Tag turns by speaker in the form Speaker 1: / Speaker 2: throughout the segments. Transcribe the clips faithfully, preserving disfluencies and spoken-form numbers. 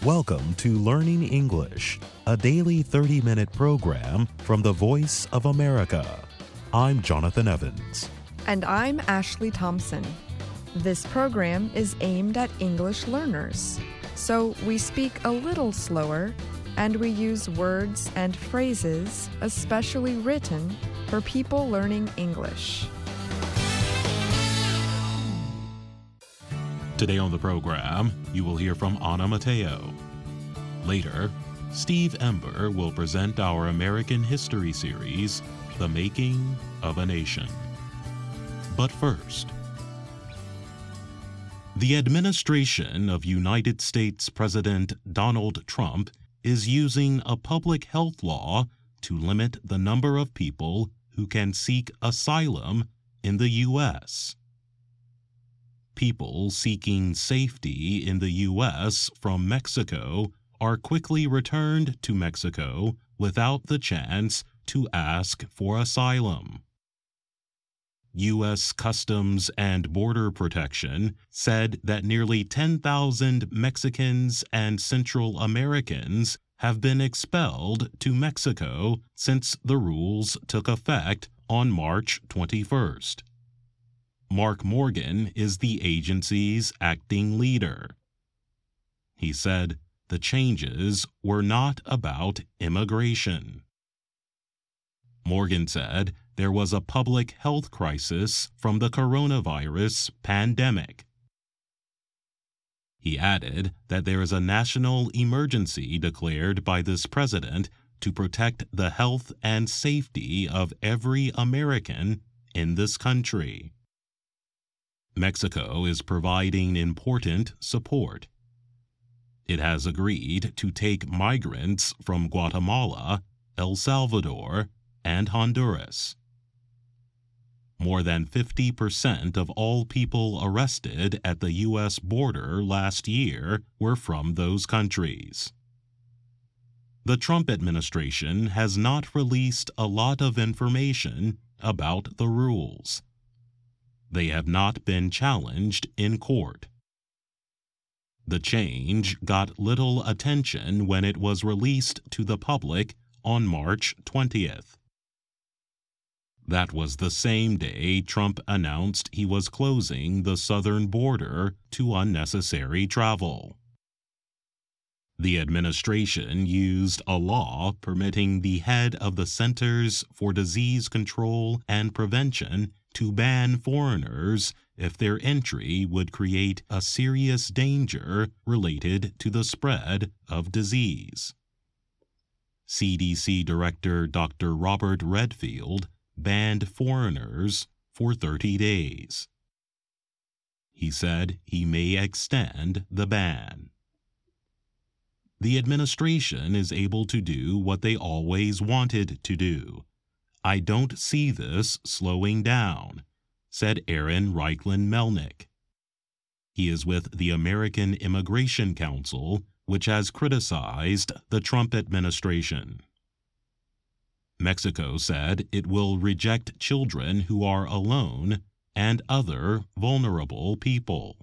Speaker 1: Welcome to Learning English, a daily thirty-minute program from the Voice of America. I'm Jonathan Evans.
Speaker 2: And I'm Ashley Thompson. This program is aimed at English learners, so we speak a little slower and we use words and phrases especially written for people learning English.
Speaker 1: Today on the program, you will hear from Ana Mateo. Later, Steve Ember will present our American history series, The Making of a Nation. But first, the administration of United States President Donald Trump is using a public health law to limit the number of people who can seek asylum in the U S People seeking safety in the U S from Mexico are quickly returned to Mexico without the chance to ask for asylum. U S Customs and Border Protection said that nearly ten thousand Mexicans and Central Americans have been expelled to Mexico since the rules took effect on March twenty-first. Mark Morgan is the agency's acting leader. He said the changes were not about immigration. Morgan said there was a public health crisis from the coronavirus pandemic. He added that there is a national emergency declared by this president to protect the health and safety of every American in this country. Mexico is providing important support. It has agreed to take migrants from Guatemala, El Salvador, and Honduras. More than fifty percent of all people arrested at the U S border last year were from those countries. The Trump administration has not released a lot of information about the rules. They have not been challenged in court. The change got little attention when it was released to the public on March twentieth. That was the same day Trump announced he was closing the southern border to unnecessary travel. The administration used a law permitting the head of the Centers for Disease Control and Prevention to ban foreigners if their entry would create a serious danger related to the spread of disease. C D C Director Doctor Robert Redfield banned foreigners for thirty days. He said he may extend the ban. The administration is able to do what they always wanted to do. I don't see this slowing down, said Aaron Reichlin Melnick. He is with the American Immigration Council, which has criticized the Trump administration. Mexico said it will reject children who are alone and other vulnerable people.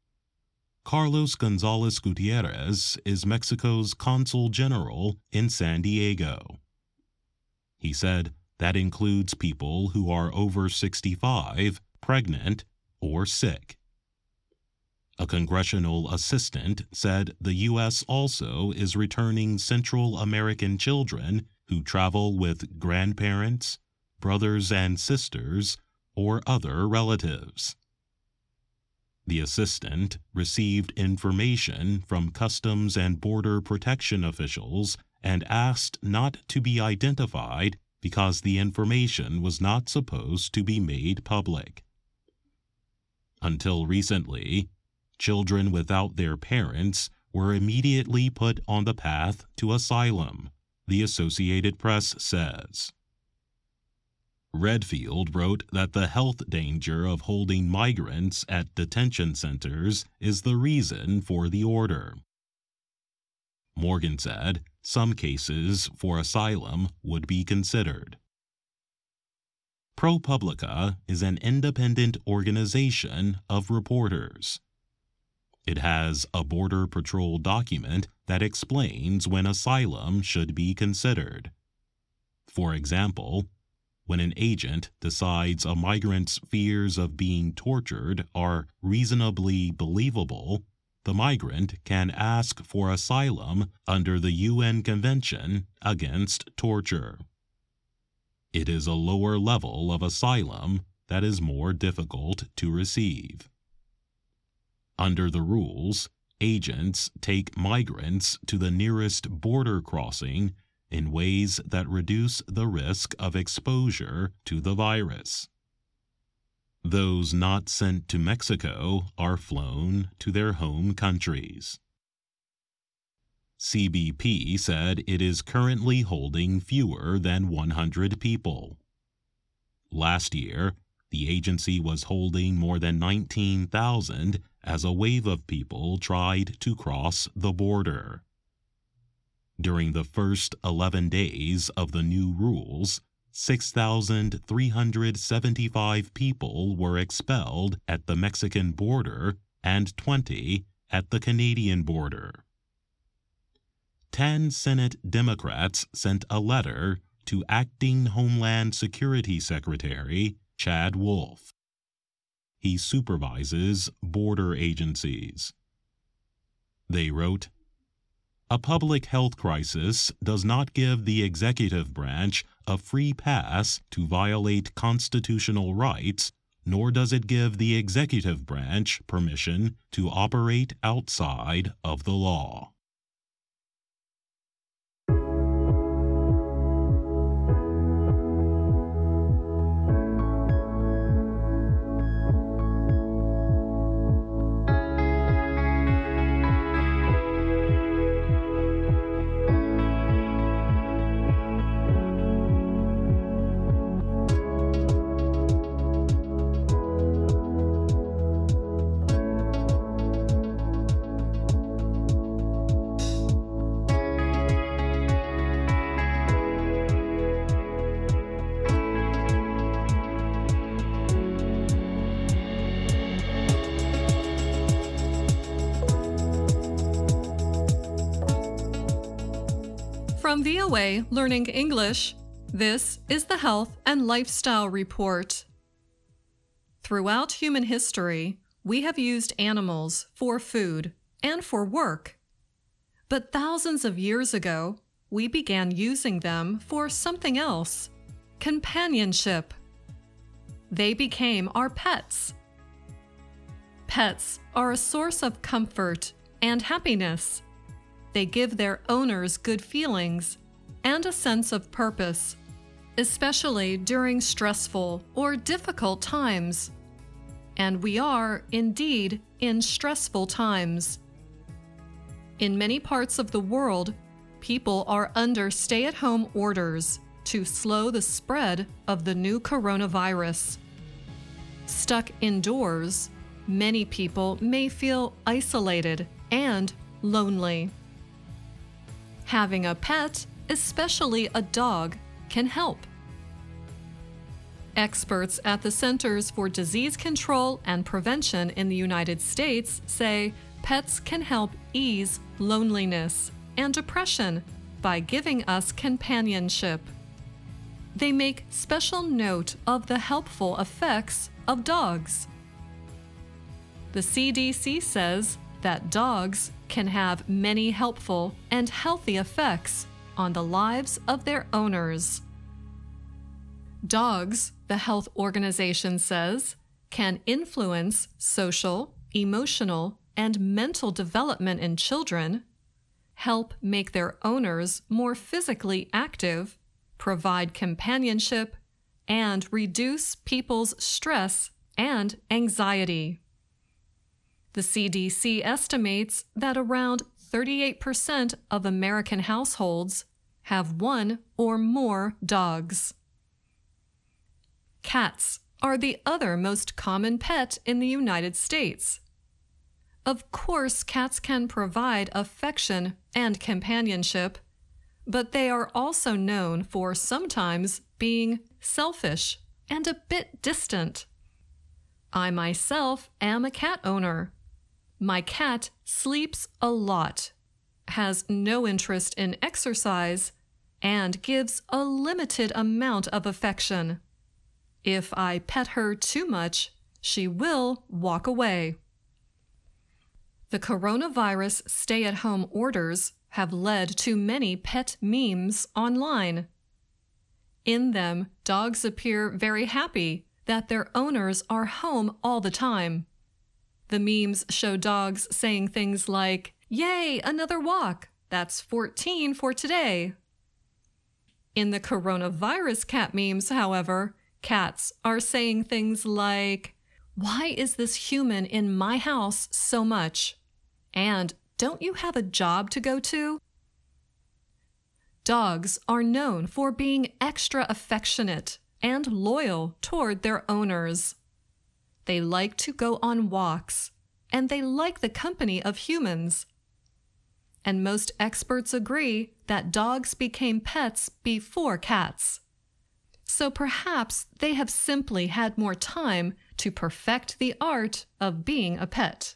Speaker 1: Carlos Gonzalez Gutierrez is Mexico's consul general in San Diego. He said that includes people who are over sixty-five, pregnant, or sick. A congressional assistant said the U S also is returning Central American children who travel with grandparents, brothers and sisters, or other relatives. The assistant received information from Customs and Border Protection officials and asked not to be identified because the information was not supposed to be made public. Until recently, children without their parents were immediately put on the path to asylum, the Associated Press says. Redfield wrote that the health danger of holding migrants at detention centers is the reason for the order. Morgan said some cases for asylum would be considered. ProPublica is an independent organization of reporters. It has a Border Patrol document that explains when asylum should be considered. For example, when an agent decides a migrant's fears of being tortured are reasonably believable, the migrant can ask for asylum under the U N Convention Against Torture. It is a lower level of asylum that is more difficult to receive. Under the rules, agents take migrants to the nearest border crossing in ways that reduce the risk of exposure to the virus. Those not sent to Mexico are flown to their home countries. C B P said it is currently holding fewer than one hundred people. Last year, the agency was holding more than nineteen thousand as a wave of people tried to cross the border. During the first eleven days of the new rules, six thousand three hundred seventy-five people were expelled at the Mexican border and twenty at the Canadian border. Ten Senate Democrats sent a letter to Acting Homeland Security Secretary Chad Wolf. He supervises border agencies. They wrote, "A public health crisis does not give the executive branch a free pass to violate constitutional rights, nor does it give the executive branch permission to operate outside of the law."
Speaker 3: From V O A Learning English, this is the Health and Lifestyle Report. Throughout human history, we have used animals for food and for work. But thousands of years ago, we began using them for something else: companionship. They became our pets. Pets are a source of comfort and happiness. They give their owners good feelings and a sense of purpose, especially during stressful or difficult times. And we are, indeed, in stressful times. In many parts of the world, people are under stay-at-home orders to slow the spread of the new coronavirus. Stuck indoors, many people may feel isolated and lonely. Having a pet, especially a dog, can help. Experts at the Centers for Disease Control and Prevention in the United States say pets can help ease loneliness and depression by giving us companionship. They make special note of the helpful effects of dogs. The C D C says that dogs can have many helpful and healthy effects on the lives of their owners. Dogs, the health organization says, can influence social, emotional, and mental development in children, help make their owners more physically active, provide companionship, and reduce people's stress and anxiety. The C D C estimates that around thirty-eight percent of American households have one or more dogs. Cats are the other most common pet in the United States. Of course, cats can provide affection and companionship, but they are also known for sometimes being selfish and a bit distant. I myself am a cat owner. My cat sleeps a lot, has no interest in exercise, and gives a limited amount of affection. If I pet her too much, she will walk away. The coronavirus stay-at-home orders have led to many pet memes online. In them, dogs appear very happy that their owners are home all the time. The memes show dogs saying things like, "Yay, another walk! That's fourteen for today." In the coronavirus cat memes, however, cats are saying things like, "Why is this human in my house so much? And don't you have a job to go to?" Dogs are known for being extra affectionate and loyal toward their owners. They like to go on walks, and they like the company of humans. And most experts agree that dogs became pets before cats. So perhaps they have simply had more time to perfect the art of being a pet.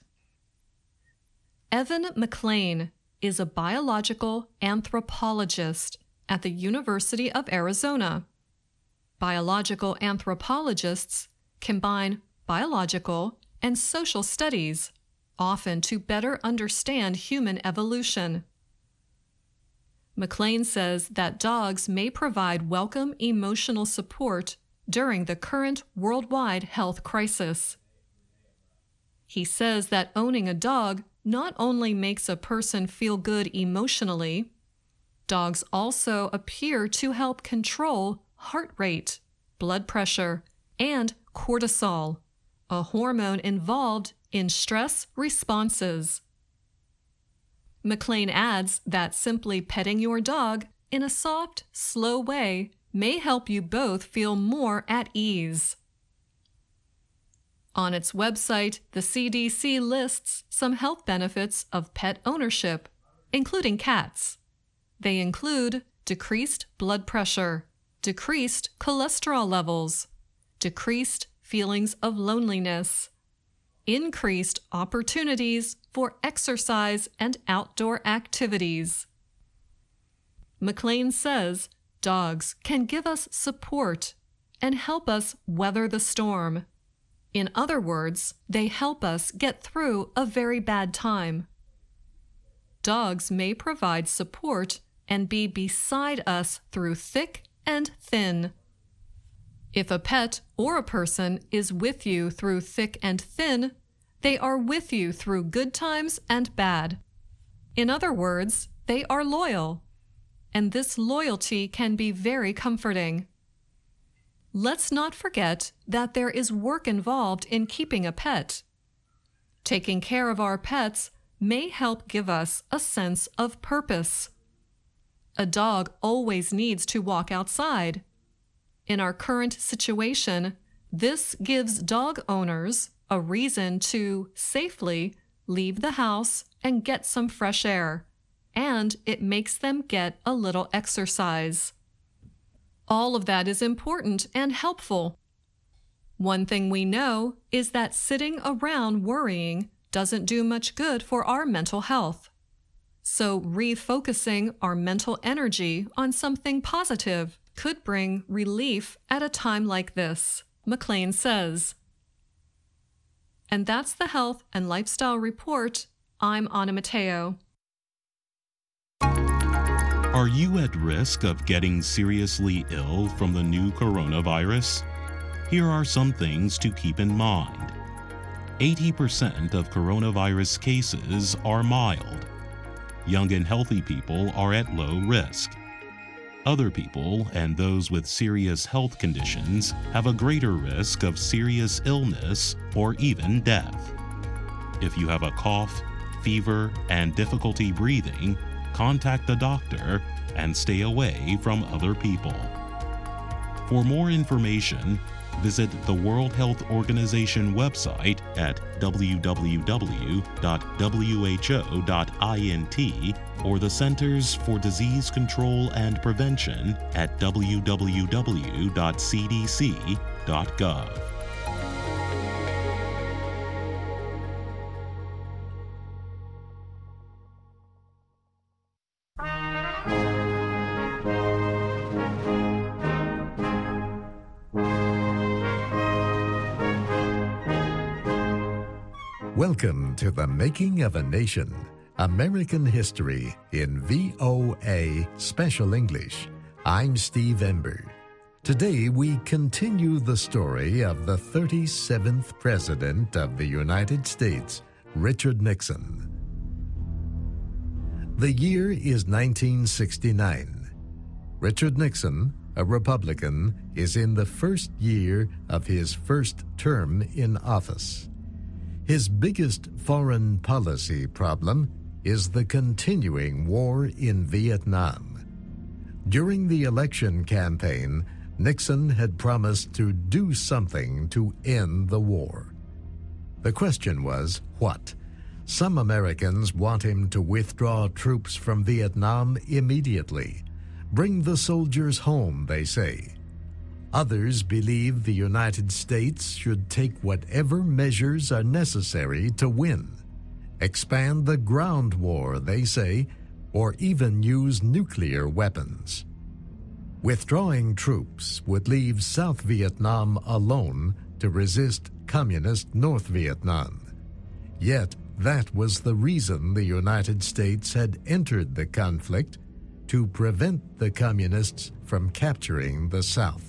Speaker 3: Evan McLean is a biological anthropologist at the University of Arizona. Biological anthropologists combine biological and social studies, often to better understand human evolution. McLean says that dogs may provide welcome emotional support during the current worldwide health crisis. He says that owning a dog not only makes a person feel good emotionally, dogs also appear to help control heart rate, blood pressure, and cortisol, a hormone involved in stress responses. McLean adds that simply petting your dog in a soft, slow way may help you both feel more at ease. On its website, the C D C lists some health benefits of pet ownership, including cats. They include decreased blood pressure, decreased cholesterol levels, decreased feelings of loneliness, increased opportunities for exercise and outdoor activities. McLean says dogs can give us support and help us weather the storm. In other words, they help us get through a very bad time. Dogs may provide support and be beside us through thick and thin. If a pet or a person is with you through thick and thin, they are with you through good times and bad. In other words, they are loyal, and this loyalty can be very comforting. Let's not forget that there is work involved in keeping a pet. Taking care of our pets may help give us a sense of purpose. A dog always needs to walk outside. In our current situation, this gives dog owners a reason to safely leave the house and get some fresh air, and it makes them get a little exercise. All of that is important and helpful. One thing we know is that sitting around worrying doesn't do much good for our mental health. So refocusing our mental energy on something positive could bring relief at a time like this, McLean says. And that's the Health and Lifestyle Report. I'm Anna Matteo.
Speaker 1: Are you at risk of getting seriously ill from the new coronavirus? Here are some things to keep in mind. eighty percent of coronavirus cases are mild. Young and healthy people are at low risk. Other people and those with serious health conditions have a greater risk of serious illness or even death. If you have a cough, fever, and difficulty breathing, contact the doctor and stay away from other people. For more information, visit the World Health Organization website at w w w dot w h o dot int or the Centers for Disease Control and Prevention at w w w dot c d c dot gov.
Speaker 4: Welcome to The Making of a Nation, American History in V O A Special English. I'm Steve Ember. Today we continue the story of the thirty-seventh President of the United States, Richard Nixon. The year is nineteen sixty-nine. Richard Nixon, a Republican, is in the first year of his first term in office. His biggest foreign policy problem is the continuing war in Vietnam. During the election campaign, Nixon had promised to do something to end the war. The question was, what? Some Americans want him to withdraw troops from Vietnam immediately. Bring the soldiers home, they say. Others believe the United States should take whatever measures are necessary to win. Expand the ground war, they say, or even use nuclear weapons. Withdrawing troops would leave South Vietnam alone to resist Communist North Vietnam. Yet, that was the reason the United States had entered the conflict, to prevent the Communists from capturing the South.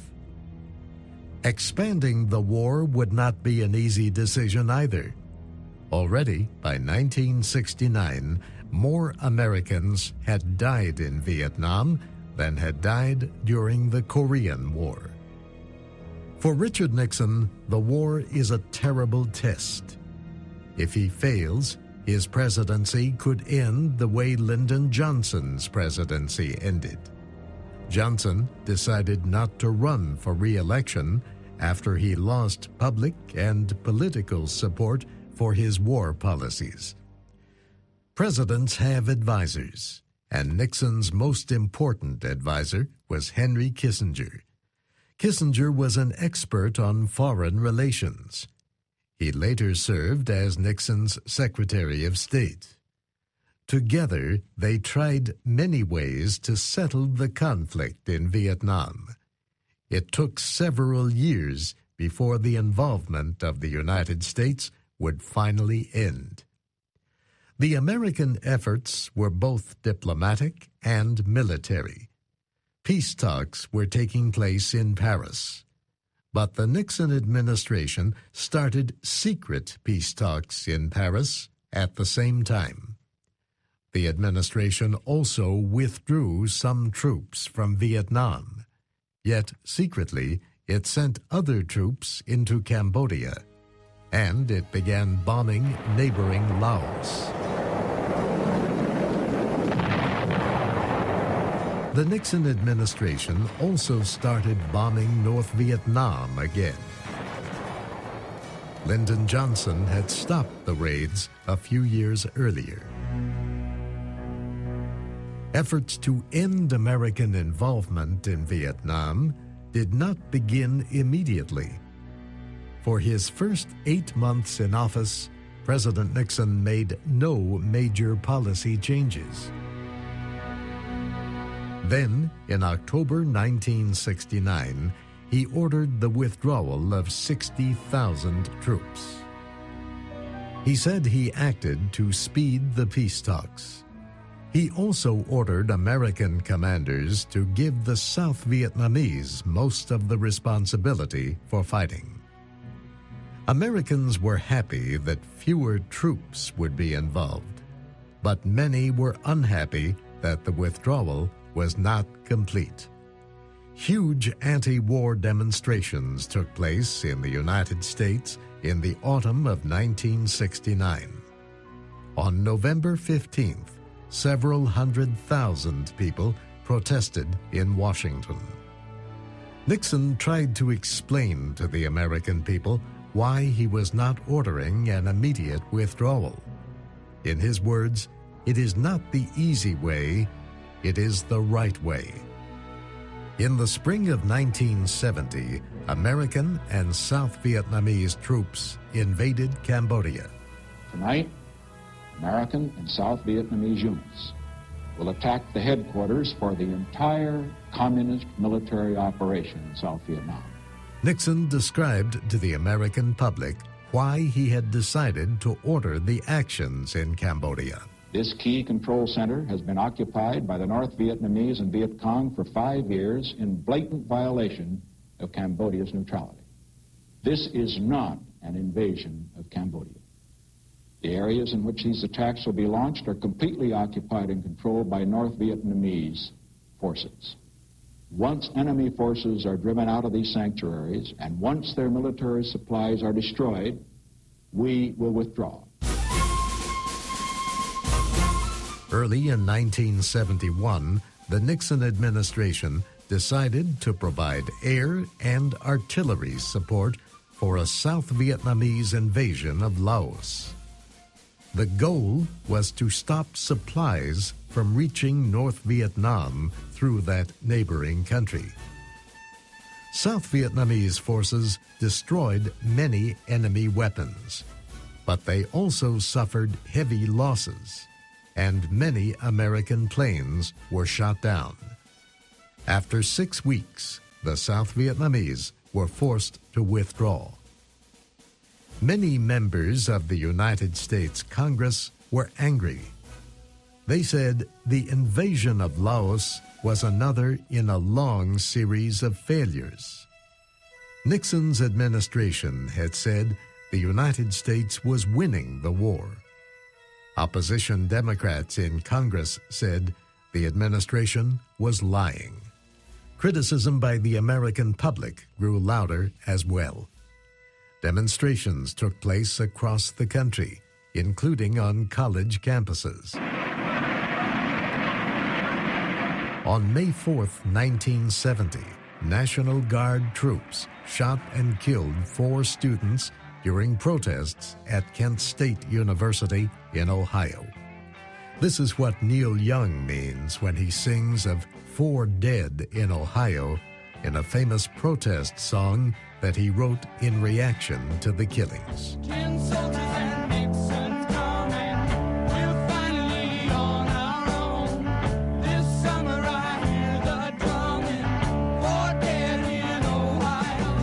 Speaker 4: Expanding the war would not be an easy decision either. Already, by nineteen sixty-nine, more Americans had died in Vietnam than had died during the Korean War. For Richard Nixon, the war is a terrible test. If he fails, his presidency could end the way Lyndon Johnson's presidency ended. Johnson decided not to run for re-election after he lost public and political support for his war policies. Presidents have advisors, and Nixon's most important advisor was Henry Kissinger. Kissinger was an expert on foreign relations. He later served as Nixon's Secretary of State. Together, they tried many ways to settle the conflict in Vietnam. It took several years before the involvement of the United States would finally end. The American efforts were both diplomatic and military. Peace talks were taking place in Paris. But the Nixon administration started secret peace talks in Paris at the same time. The administration also withdrew some troops from Vietnam. Yet, secretly, it sent other troops into Cambodia, and it began bombing neighboring Laos. The Nixon administration also started bombing North Vietnam again. Lyndon Johnson had stopped the raids a few years earlier. Efforts to end American involvement in Vietnam did not begin immediately. For his first eight months in office, President Nixon made no major policy changes. Then, in October nineteen sixty-nine, he ordered the withdrawal of sixty thousand troops. He said he acted to speed the peace talks. He also ordered American commanders to give the South Vietnamese most of the responsibility for fighting. Americans were happy that fewer troops would be involved, but many were unhappy that the withdrawal was not complete. Huge anti-war demonstrations took place in the United States in the autumn of nineteen sixty-nine. On November fifteenth, several hundred thousand people protested in Washington. Nixon tried to explain to the American people why he was not ordering an immediate withdrawal. In his words, "It is not the easy way, it is the right way." In the spring of nineteen seventy, American and South Vietnamese troops invaded Cambodia.
Speaker 5: Tonight, American and South Vietnamese units will attack the headquarters for the entire communist military operation in South Vietnam.
Speaker 4: Nixon described to the American public why he had decided to order the actions in Cambodia.
Speaker 5: This key control center has been occupied by the North Vietnamese and Viet Cong for five years in blatant violation of Cambodia's neutrality. This is not an invasion of Cambodia. The areas in which these attacks will be launched are completely occupied and controlled by North Vietnamese forces. Once enemy forces are driven out of these sanctuaries, and once their military supplies are destroyed, we will withdraw.
Speaker 4: Early in nineteen seventy-one, the Nixon administration decided to provide air and artillery support for a South Vietnamese invasion of Laos. The goal was to stop supplies from reaching North Vietnam through that neighboring country. South Vietnamese forces destroyed many enemy weapons, but they also suffered heavy losses, and many American planes were shot down. After six weeks, the South Vietnamese were forced to withdraw. Many members of the United States Congress were angry. They said the invasion of Laos was another in a long series of failures. Nixon's administration had said the United States was winning the war. Opposition Democrats in Congress said the administration was lying. Criticism by the American public grew louder as well. Demonstrations took place across the country, including on college campuses. On May fourth, nineteen seventy, National Guard troops shot and killed four students during protests at Kent State University in Ohio. This is what Neil Young means when he sings of four dead in Ohio in a famous protest song that he wrote in reaction to the killings.
Speaker 6: Ten soldiers and Nixon coming, we're finally on our own. This summer I hear the drumming, four dead in Ohio.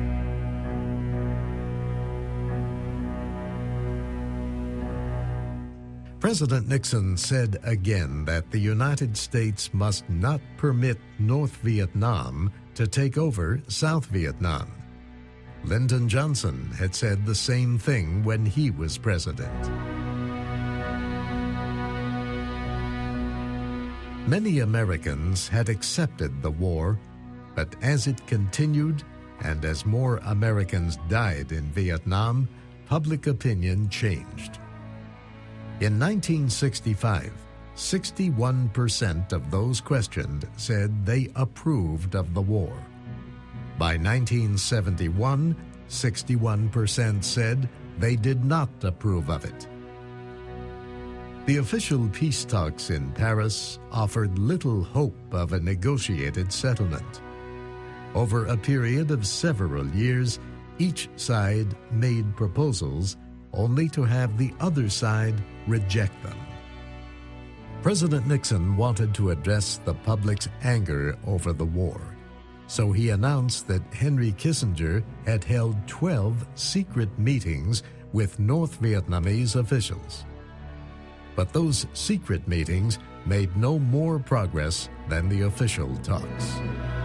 Speaker 4: President Nixon said again that the United States must not permit North Vietnam to take over South Vietnam. Lyndon Johnson had said the same thing when he was president. Many Americans had accepted the war, but as it continued and as more Americans died in Vietnam, public opinion changed. In nineteen sixty-five, sixty-one percent of those questioned said they approved of the war. By nineteen seventy-one, sixty-one percent said they did not approve of it. The official peace talks in Paris offered little hope of a negotiated settlement. Over a period of several years, each side made proposals only to have the other side reject them. President Nixon wanted to address the public's anger over the war, so he announced that Henry Kissinger had held twelve secret meetings with North Vietnamese officials. But those secret meetings made no more progress than the official talks.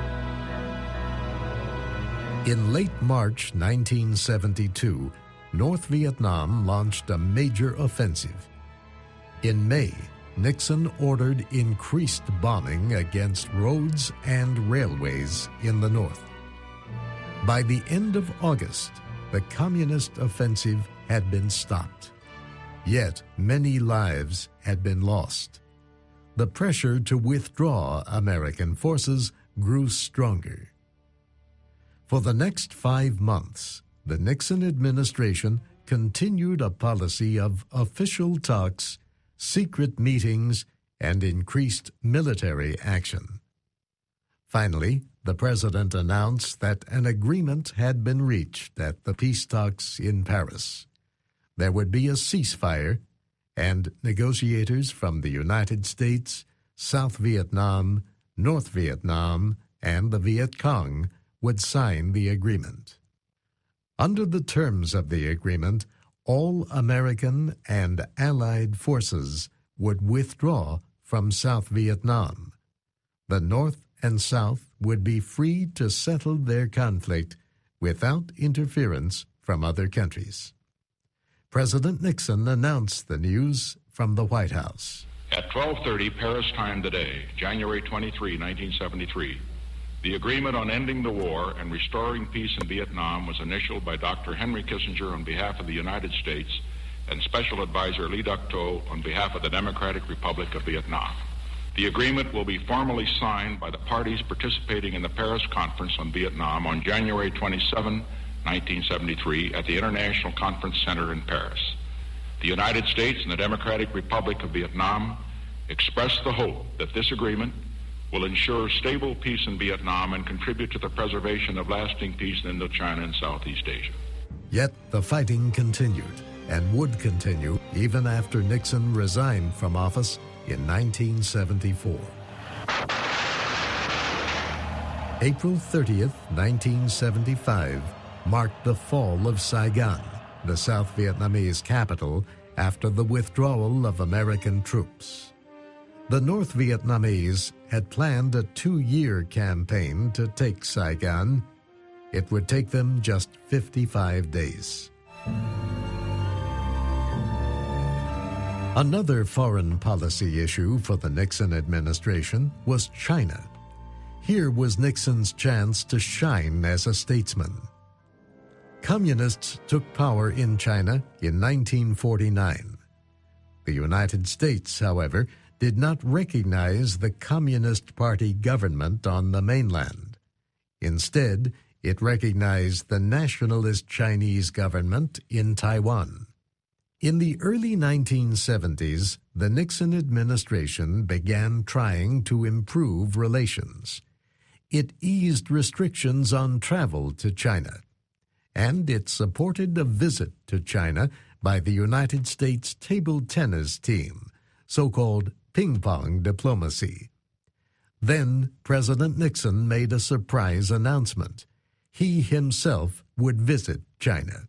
Speaker 4: In late March nineteen seventy-two, North Vietnam launched a major offensive. In May, Nixon ordered increased bombing against roads and railways in the north. By the end of August, the communist offensive had been stopped. Yet many lives had been lost. The pressure to withdraw American forces grew stronger. For the next five months, the Nixon administration continued a policy of official talks, secret meetings, and increased military action. Finally, the president announced that an agreement had been reached at the peace talks in Paris. There would be a ceasefire, and negotiators from the United States, South Vietnam, North Vietnam, and the Viet Cong would sign the agreement. Under the terms of the agreement, all American and Allied forces would withdraw from South Vietnam. The North and South would be free to settle their conflict without interference from other countries. President Nixon announced the news from the White House.
Speaker 7: At twelve thirty Paris time today, January twenty-third, nineteen seventy-three, the agreement on ending the war and restoring peace in Vietnam was initialed by Doctor Henry Kissinger on behalf of the United States and Special Advisor Lee Duc-Tho on behalf of the Democratic Republic of Vietnam. The agreement will be formally signed by the parties participating in the Paris Conference on Vietnam on January twenty-seventh, nineteen seventy-three at the International Conference Center in Paris. The United States and the Democratic Republic of Vietnam express the hope that this agreement will ensure stable peace in Vietnam and contribute to the preservation of lasting peace in Indochina and Southeast Asia.
Speaker 4: Yet the fighting continued and would continue even after Nixon resigned from office in nineteen seventy-four. April thirtieth, nineteen seventy-five, marked the fall of Saigon, the South Vietnamese capital, after the withdrawal of American troops. The North Vietnamese had planned a two-year campaign to take Saigon. It would take them just fifty-five days. Another foreign policy issue for the Nixon administration was China. Here was Nixon's chance to shine as a statesman. Communists took power in China in nineteen forty-nine. The United States, however, did not recognize the Communist Party government on the mainland. Instead, it recognized the nationalist Chinese government in Taiwan. In the early nineteen seventies, the Nixon administration began trying to improve relations. It eased restrictions on travel to China, and it supported a visit to China by the United States table tennis team, so-called ping-pong diplomacy. Then President Nixon made a surprise announcement. He himself would visit China.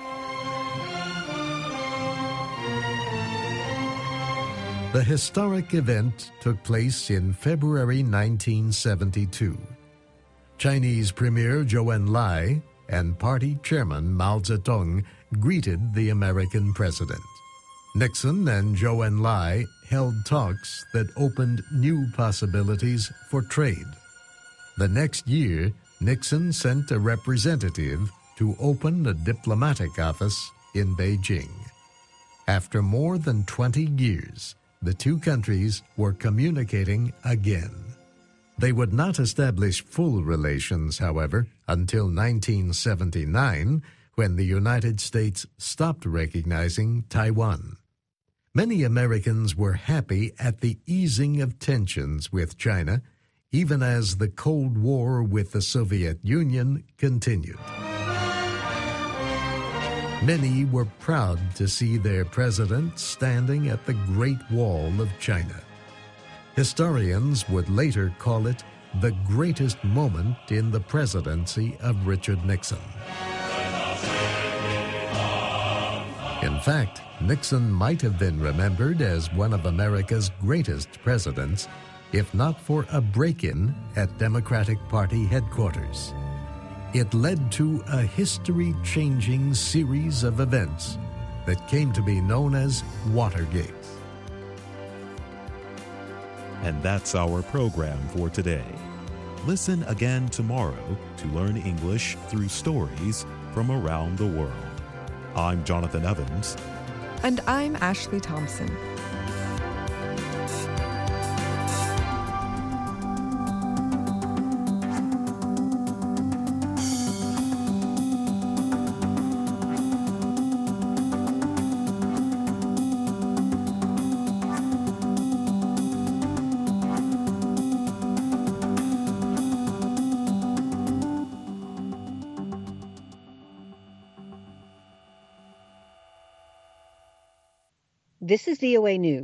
Speaker 4: The historic event took place in February nineteen seventy-two. Chinese Premier Zhou Enlai and Party Chairman Mao Zedong greeted the American president. Nixon and Zhou Enlai held talks that opened new possibilities for trade. The next year, Nixon sent a representative to open a diplomatic office in Beijing. After more than twenty years, the two countries were communicating again. They would not establish full relations, however, until nineteen seventy-nine, when the United States stopped recognizing Taiwan. Many Americans were happy at the easing of tensions with China, even as the Cold War with the Soviet Union continued. Many were proud to see their president standing at the Great Wall of China. Historians would later call it the greatest moment in the presidency of Richard Nixon. In fact, Nixon might have been remembered as one of America's greatest presidents, if not for a break-in at Democratic Party headquarters. It led to a history-changing series of events that came to be known as Watergate.
Speaker 1: And that's our program for today. Listen again tomorrow to learn English through stories from around the world. I'm Jonathan Evans.
Speaker 2: And I'm Ashley Thompson.
Speaker 8: This is V O A News.